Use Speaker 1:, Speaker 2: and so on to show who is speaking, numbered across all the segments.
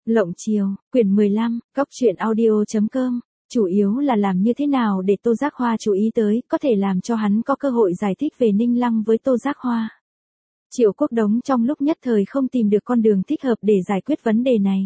Speaker 1: Lộng Chiều, quyển 15, Cóc truyện audio.com, chủ yếu là làm như thế nào để Tô Giác Hoa chú ý tới, có thể làm cho hắn có cơ hội giải thích về Ninh Lăng với Tô Giác Hoa. Triệu Quốc Đống trong lúc nhất thời không tìm được con đường thích hợp để giải quyết vấn đề này.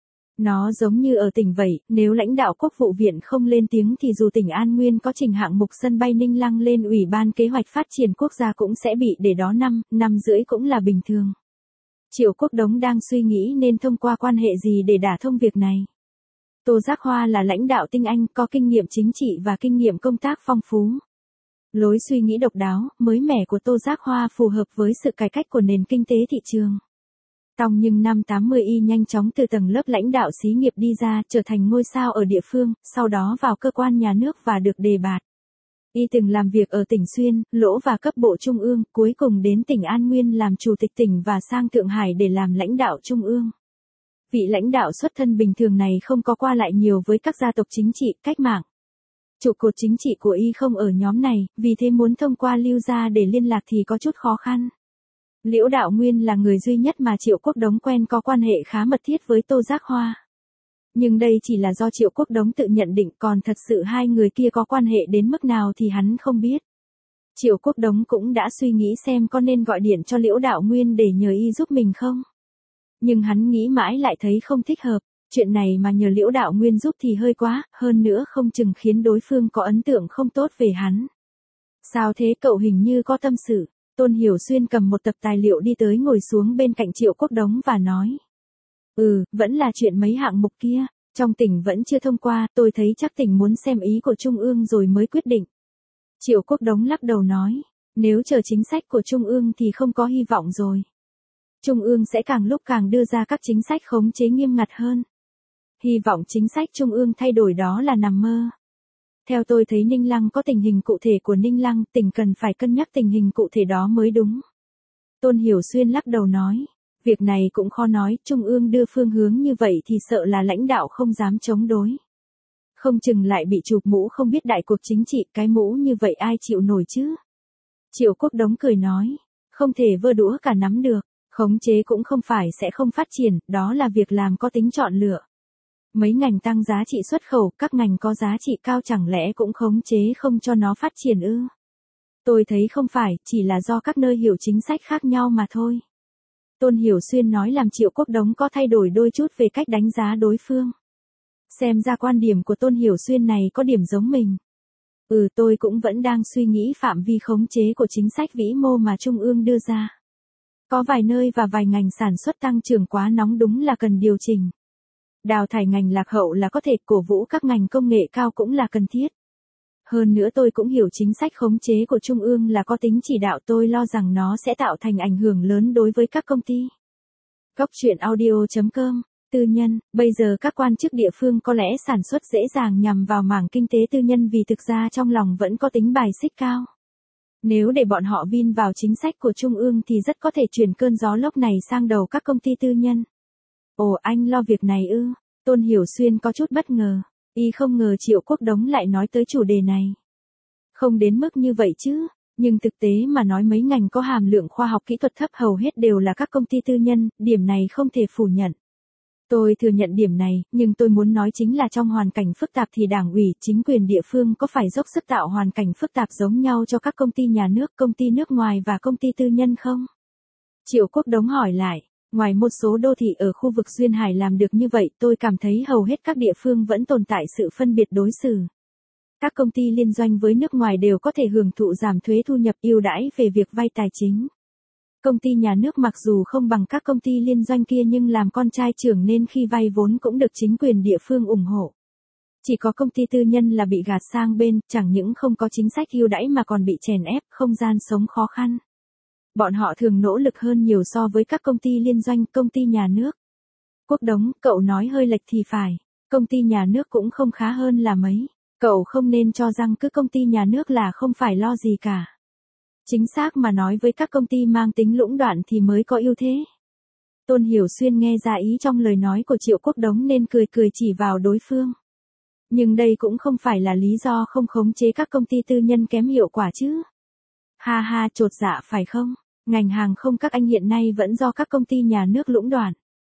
Speaker 1: Nó giống như ở tỉnh vậy, nếu lãnh đạo quốc vụ viện không lên tiếng thì dù tỉnh An Nguyên có trình hạng mục sân bay Ninh Lăng lên Ủy ban Kế hoạch Phát triển Quốc gia cũng sẽ bị để đó năm rưỡi cũng là bình thường. Triệu Quốc Đống đang suy nghĩ nên thông qua quan hệ gì để đả thông việc này. Tô Giác Hoa là lãnh đạo tinh anh, có kinh nghiệm chính trị và kinh nghiệm công tác phong phú. Lối suy nghĩ độc đáo, mới mẻ của Tô Giác Hoa phù hợp với sự cải cách của nền kinh tế thị trường. Nhưng năm 80 y nhanh chóng từ tầng lớp lãnh đạo xí nghiệp đi ra, trở thành ngôi sao ở địa phương, sau đó vào cơ quan nhà nước và được đề bạt. Y từng làm việc ở tỉnh Xuyên, Lỗ và cấp bộ trung ương, cuối cùng đến tỉnh An Nguyên làm chủ tịch tỉnh và sang Thượng Hải để làm lãnh đạo trung ương. Vị lãnh đạo xuất thân bình thường này không có qua lại nhiều với các gia tộc chính trị, cách mạng. Trụ cột chính trị của Y không ở nhóm này, vì thế muốn thông qua Lưu gia để liên lạc thì có chút khó khăn. Liễu Đạo Nguyên là người duy nhất mà Triệu Quốc Đống quen có quan hệ khá mật thiết với Tô Giác Hoa. Nhưng đây chỉ là do Triệu Quốc Đống tự nhận định, còn thật sự hai người kia có quan hệ đến mức nào thì hắn không biết. Triệu Quốc Đống cũng đã suy nghĩ xem có nên gọi điện cho Liễu Đạo Nguyên để nhờ Y giúp mình không. Nhưng hắn nghĩ mãi lại thấy không thích hợp, chuyện này mà nhờ Liễu Đạo Nguyên giúp thì hơi quá, hơn nữa không chừng khiến đối phương có ấn tượng không tốt về hắn. Sao thế, cậu hình như có tâm sự. Tôn Hiểu Xuyên cầm một tập tài liệu đi tới ngồi xuống bên cạnh Triệu Quốc Đống và nói. Vẫn là chuyện mấy hạng mục kia, trong tỉnh vẫn chưa thông qua, tôi thấy chắc tỉnh muốn xem ý của Trung ương rồi mới quyết định. Triệu Quốc Đống lắc đầu nói, nếu chờ chính sách của Trung ương thì không có hy vọng rồi. Trung ương sẽ càng lúc càng đưa ra các chính sách khống chế nghiêm ngặt hơn. Hy vọng chính sách Trung ương thay đổi đó là nằm mơ. Theo tôi thấy Ninh Lăng có tình hình cụ thể của Ninh Lăng, tỉnh cần phải cân nhắc tình hình cụ thể đó mới đúng. Tôn Hiểu Xuyên lắc đầu nói, việc này cũng khó nói, Trung ương đưa phương hướng như vậy thì sợ là lãnh đạo không dám chống đối. Không chừng lại bị chụp mũ không biết đại cuộc chính trị, cái mũ như vậy ai chịu nổi chứ. Triệu Quốc Đống cười nói, không thể vơ đũa cả nắm được, khống chế cũng không phải sẽ không phát triển, đó là việc làm có tính chọn lựa. Mấy ngành tăng giá trị xuất khẩu, các ngành có giá trị cao chẳng lẽ cũng khống chế không cho nó phát triển ư? Tôi thấy không phải, chỉ là do các nơi hiểu chính sách khác nhau mà thôi. Tôn Hiểu Xuyên nói làm Triệu Quốc Đống có thay đổi đôi chút về cách đánh giá đối phương. Xem ra quan điểm của Tôn Hiểu Xuyên này có điểm giống mình. Tôi cũng vẫn đang suy nghĩ phạm vi khống chế của chính sách vĩ mô mà Trung ương đưa ra. Có vài nơi và vài ngành sản xuất tăng trưởng quá nóng đúng là cần điều chỉnh. Đào thải ngành lạc hậu là có thể, cổ vũ các ngành công nghệ cao cũng là cần thiết. Hơn nữa tôi cũng hiểu chính sách khống chế của Trung ương là có tính chỉ đạo, tôi lo rằng nó sẽ tạo thành ảnh hưởng lớn đối với các công ty. Cóc truyện audio.com, tư nhân, bây giờ các quan chức địa phương có lẽ sản xuất dễ dàng nhằm vào mảng kinh tế tư nhân vì thực ra trong lòng vẫn có tính bài xích cao. Nếu để bọn họ vin vào chính sách của Trung ương thì rất có thể chuyển cơn gió lốc này sang đầu các công ty tư nhân. Ồ, anh lo việc này ư? Tôn Hiểu Xuyên có chút bất ngờ. Y không ngờ Triệu Quốc Đống lại nói tới chủ đề này. Không đến mức như vậy chứ, nhưng thực tế mà nói mấy ngành có hàm lượng khoa học kỹ thuật thấp hầu hết đều là các công ty tư nhân, điểm này không thể phủ nhận. Tôi thừa nhận điểm này, nhưng tôi muốn nói chính là trong hoàn cảnh phức tạp thì đảng ủy, chính quyền địa phương có phải dốc sức tạo hoàn cảnh phức tạp giống nhau cho các công ty nhà nước, công ty nước ngoài và công ty tư nhân không? Triệu Quốc Đống hỏi lại. Ngoài một số đô thị ở khu vực Duyên Hải làm được như vậy, tôi cảm thấy hầu hết các địa phương vẫn tồn tại sự phân biệt đối xử. Các công ty liên doanh với nước ngoài đều có thể hưởng thụ giảm thuế thu nhập, ưu đãi về việc vay tài chính. Công ty nhà nước mặc dù không bằng các công ty liên doanh kia nhưng làm con trai trưởng nên khi vay vốn cũng được chính quyền địa phương ủng hộ. Chỉ có công ty tư nhân là bị gạt sang bên, chẳng những không có chính sách ưu đãi mà còn bị chèn ép, không gian sống khó khăn. Bọn họ thường nỗ lực hơn nhiều so với các công ty liên doanh, công ty nhà nước. Quốc Đống, cậu nói hơi lệch thì phải, công ty nhà nước cũng không khá hơn là mấy. Cậu không nên cho rằng cứ công ty nhà nước là không phải lo gì cả. Chính xác mà nói với các công ty mang tính lũng đoạn thì mới có ưu thế. Tôn Hiểu Xuyên nghe ra ý trong lời nói của Triệu Quốc Đống nên cười cười chỉ vào đối phương. Nhưng đây cũng không phải là lý do không khống chế các công ty tư nhân kém hiệu quả chứ. Ha ha, chột dạ phải không? Ngành hàng không các anh hiện nay vẫn do các công ty nhà nước lũng đoạn.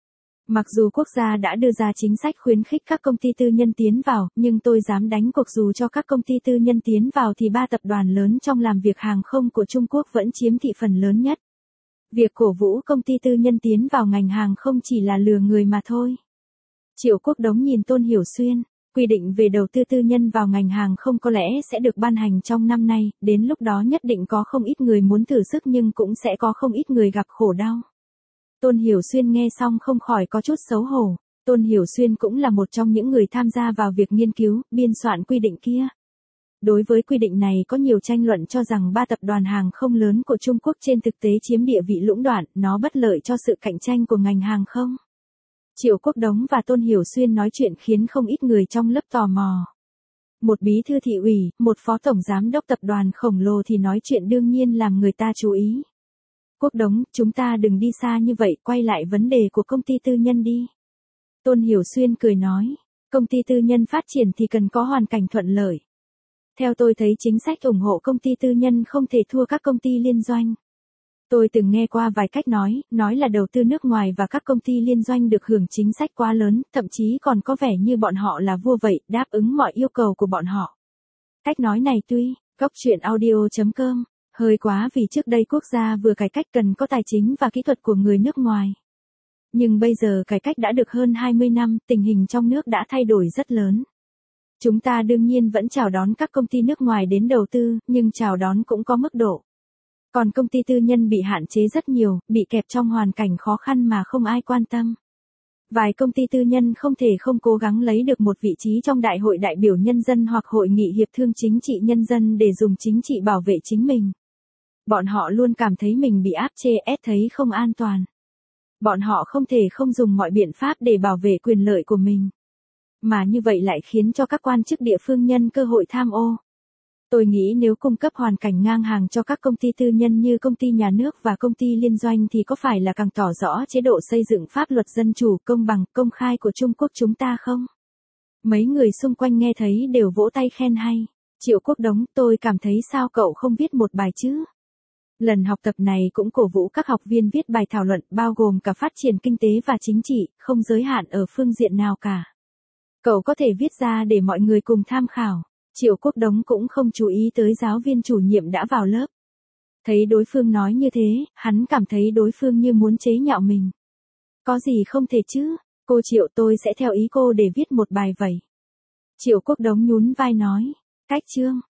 Speaker 1: Mặc dù quốc gia đã đưa ra chính sách khuyến khích các công ty tư nhân tiến vào, nhưng tôi dám đánh cuộc dù cho các công ty tư nhân tiến vào thì ba tập đoàn lớn trong làm việc hàng không của Trung Quốc vẫn chiếm thị phần lớn nhất. Việc cổ vũ công ty tư nhân tiến vào ngành hàng không chỉ là lừa người mà thôi. Triệu Quốc Đống nhìn Tôn Hiểu Xuyên, quy định về đầu tư tư nhân vào ngành hàng không có lẽ sẽ được ban hành trong năm nay, đến lúc đó nhất định có không ít người muốn thử sức nhưng cũng sẽ có không ít người gặp khổ đau. Tôn Hiểu Xuyên nghe xong không khỏi có chút xấu hổ. Tôn Hiểu Xuyên cũng là một trong những người tham gia vào việc nghiên cứu, biên soạn quy định kia. Đối với quy định này có nhiều tranh luận cho rằng ba tập đoàn hàng không lớn của Trung Quốc trên thực tế chiếm địa vị lũng đoạn, nó bất lợi cho sự cạnh tranh của ngành hàng không. Triệu Quốc Đống và Tôn Hiểu Xuyên nói chuyện khiến không ít người trong lớp tò mò. Một bí thư thị ủy, một phó tổng giám đốc tập đoàn khổng lồ thì nói chuyện đương nhiên làm người ta chú ý. Quốc Đống, chúng ta đừng đi xa như vậy, quay lại vấn đề của công ty tư nhân đi. Tôn Hiểu Xuyên cười nói, công ty tư nhân phát triển thì cần có hoàn cảnh thuận lợi. Theo tôi thấy chính sách ủng hộ công ty tư nhân không thể thua các công ty liên doanh. Tôi từng nghe qua vài cách nói là đầu tư nước ngoài và các công ty liên doanh được hưởng chính sách quá lớn, thậm chí còn có vẻ như bọn họ là vua vậy, đáp ứng mọi yêu cầu của bọn họ. Cách nói này tuy, goctruyện.audio.com, hơi quá vì trước đây quốc gia vừa cải cách cần có tài chính và kỹ thuật của người nước ngoài. Nhưng bây giờ cải cách đã được hơn 20 năm, tình hình trong nước đã thay đổi rất lớn. Chúng ta đương nhiên vẫn chào đón các công ty nước ngoài đến đầu tư, nhưng chào đón cũng có mức độ. Còn công ty tư nhân bị hạn chế rất nhiều, bị kẹp trong hoàn cảnh khó khăn mà không ai quan tâm. Vài công ty tư nhân không thể không cố gắng lấy được một vị trí trong Đại hội đại biểu nhân dân hoặc Hội nghị hiệp thương chính trị nhân dân để dùng chính trị bảo vệ chính mình. Bọn họ luôn cảm thấy mình bị áp chế, thấy không an toàn. Bọn họ không thể không dùng mọi biện pháp để bảo vệ quyền lợi của mình. Mà như vậy lại khiến cho các quan chức địa phương nhân cơ hội tham ô. Tôi nghĩ nếu cung cấp hoàn cảnh ngang hàng cho các công ty tư nhân như công ty nhà nước và công ty liên doanh thì có phải là càng tỏ rõ chế độ xây dựng pháp luật dân chủ, công bằng, công khai của Trung Quốc chúng ta không? Mấy người xung quanh nghe thấy đều vỗ tay khen hay. Triệu Quốc Đống, tôi cảm thấy sao cậu không viết một bài chứ? Lần học tập này cũng cổ vũ các học viên viết bài thảo luận bao gồm cả phát triển kinh tế và chính trị, không giới hạn ở phương diện nào cả. Cậu có thể viết ra để mọi người cùng tham khảo. Triệu Quốc Đống cũng không chú ý tới giáo viên chủ nhiệm đã vào lớp. Thấy đối phương nói như thế, hắn cảm thấy đối phương như muốn chế nhạo mình. Có gì không thể chứ, cô Triệu tôi sẽ theo ý cô để viết một bài vậy. Triệu Quốc Đống nhún vai nói, cách chương.